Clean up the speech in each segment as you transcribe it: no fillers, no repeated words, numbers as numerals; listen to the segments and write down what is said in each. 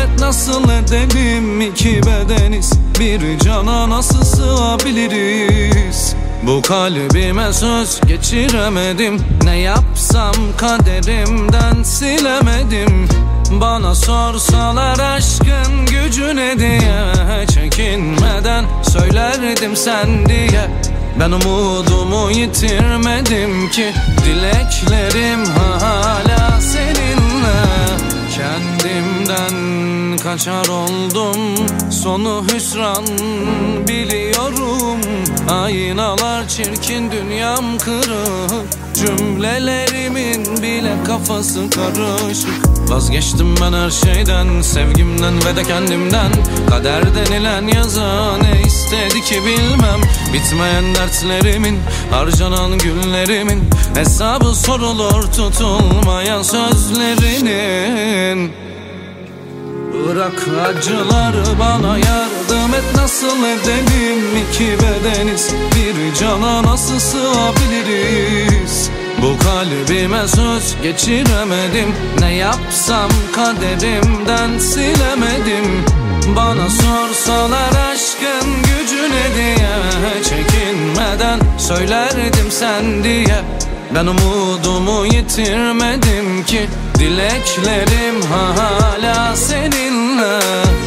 et nasıl edelim? İki bedeniz, bir cana nasıl sığabiliriz? Bu kalbime söz geçiremedim, ne yapsam kaderimden silemedim. Bana sorsalar aşkın gücü ne diye, çekinmeden söylerdim sen diye. Ben umudumu yitirmedim ki, dileklerim hala seninle. Kendimden kaçar oldum, sonu hüsran biliyorum. Aynalar çirkin, dünyam kırık, cümlelerimin bile kafası karışık. Vazgeçtim ben her şeyden, sevgimden ve de kendimden. Kader denilen yaza ne istedi ki bilmem. Bitmeyen dertlerimin, harcanan günlerimin hesabı sorulur tutulmayan sözlerinin. Bırak acıları bana, yardım et nasıl edelim? İki bedeniz, bir cana nasıl sığabiliriz? Bu kalbime söz geçiremedim, ne yapsam kaderimden silemedim. Bana sorsalar aşkın gücü ne diye, çekinmeden söylerdim sen diye. Ben umudumu yitirmedim ki, dileklerim hala seninle.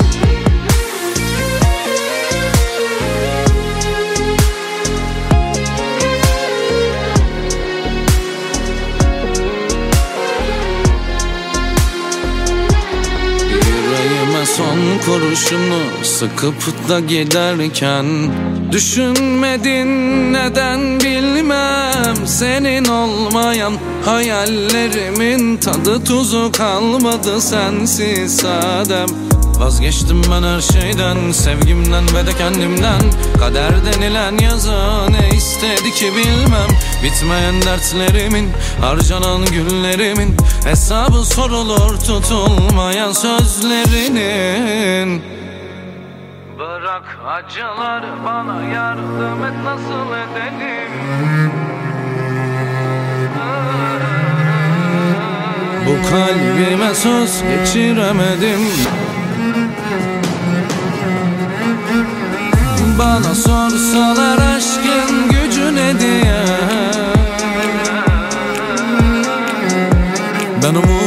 Yüreğime son kurşunu sıkıp da giderken, düşünmedin neden bilmem. Senin olmayan hayallerimin tadı tuzu kalmadı sensiz sadem. Vazgeçtim ben her şeyden, sevgimden ve de kendimden. Kader denilen yaza ne istedi ki bilmem. Bitmeyen dertlerimin, harcanan günlerimin hesabı sorulur tutulmayan sözlerinin. Bırak acıları bana, yardım et nasıl edelim? Bu kalbime söz geçiremedim. Bana sorsalar aşkın gücü ne diye, ben